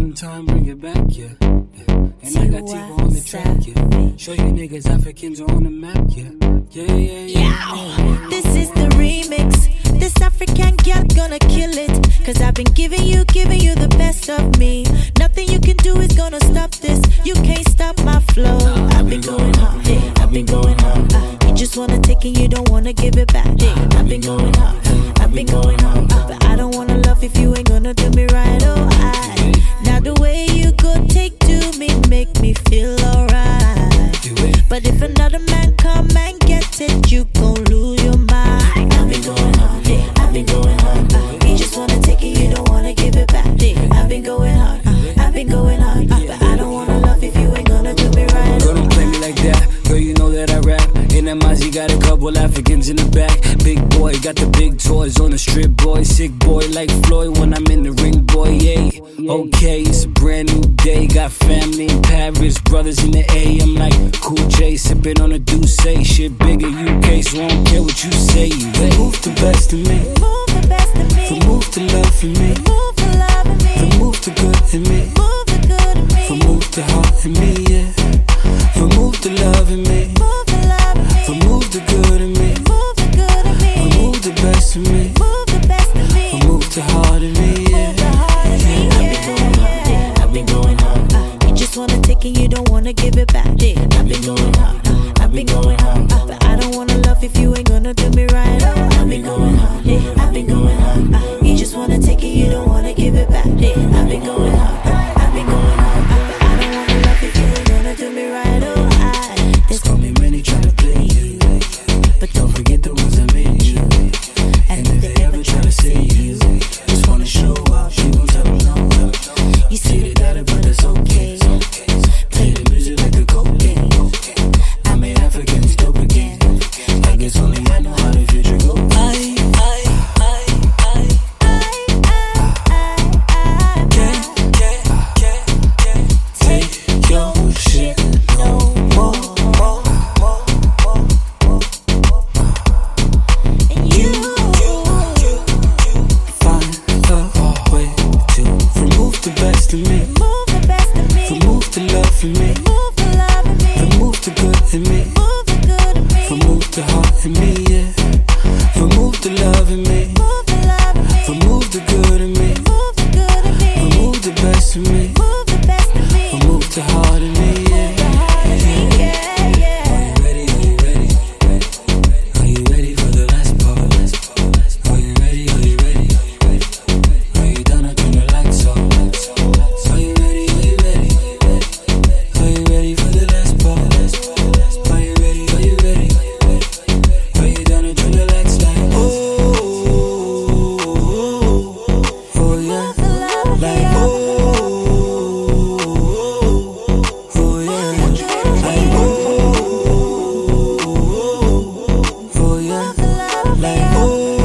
time, bring it back, yeah. And I got Tigo on the track, yeah. Show you niggas Africans are on the map, yeah. Yeah. This is the remix. This African girl gonna kill it. Cause I've been giving you the best of me. Nothing you can do is gonna stop this. You can't stop my flow. I've been going hard, yeah. I've been going hard. You just wanna take it, you don't wanna give it back. Yeah. I've been going hard, I've been going hard. But I don't wanna love if you ain't gonna do me right. Oh, now the way you go take to me make me feel alright. But if another man come and get it, you gon' lose your mind. I've been going hard, yeah. I've been going hard. You just wanna take it, you don't wanna give it back. Yeah. I've been going hard, I've been going hard. But I don't wanna love if you ain't gonna do me right. Girl, don't play me like that. Girl, you know that I rap. In that Mozzie got a couple Africans in the back. Big boy, got the big toys on the strip, boy. Sick boy like Floyd when I'm in the ring, boy, yeah. Okay, it's a brand new day. Got family in Paris, brothers in the A. I'm like Cool J, sipping on a Douce. Shit bigger UK, so I don't care what you say. They move the best of me. Move the best of me. For move the love for me. Move the love in me. For move the good in me. Move the good in me. For move the heart in me, yeah. For move the love in me. Move the love in me. For move the good in me. Move the good in me. For move the best in me. Move the best in me. For move the heart in me, yeah. Move the heart in me, yeah. I've been going hard. You just wanna take it, you don't wanna give it back. Yeah. I've been going hard. I've been going hard. But I don't wanna love if you ain't gonna do me right. Oh, I've been going hard. Yeah. I've been going hard. You just wanna take it, you don't wanna give it back. Yeah. I've been going hard. I've been going hard. But I don't wanna love if you ain't gonna do me right. Oh, there's gonna be many trying to play you, but don't forget the ones that made you. And if they ever try to say you just wanna show off, you gon' tell them no. You see They got it, but it's okay. Play the music like a cocaine. I made Africans dope again. I guess only I know how the future goes. Can't take your shit no more. You find a way to remove the best of me. move the best in me. Remove the love in me. Move the love in me. Remove the good in me. Move the good in me. Remove the heart in me, yeah. Remove the love in me. Move the love in me. Remove the good in me. Move the good in me. Remove the best in me. Move the best in me. Remove the heart in me, yeah. The heart in me, yeah, yeah. Are you ready? Are you ready? Are you ready for the last part? Are you ready? Are you ready? Are you done? I turn the lights off. Are you ready? Are you ready? Are you ready for the last part? Are you ready? Are you ready? Are you done? I turn the lights like oh yeah, Move the love, like yeah. oh yeah, like oh yeah, Move the love, like yeah.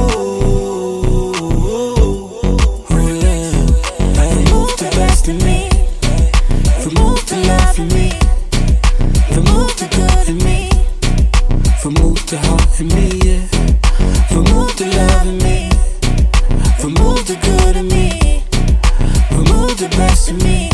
oh yeah. Like move the best in me. Remove the love in me. Remove the good in me. Remove the heart in me, yeah. Remove the love in me. Remove the good in me. Remove the best in me.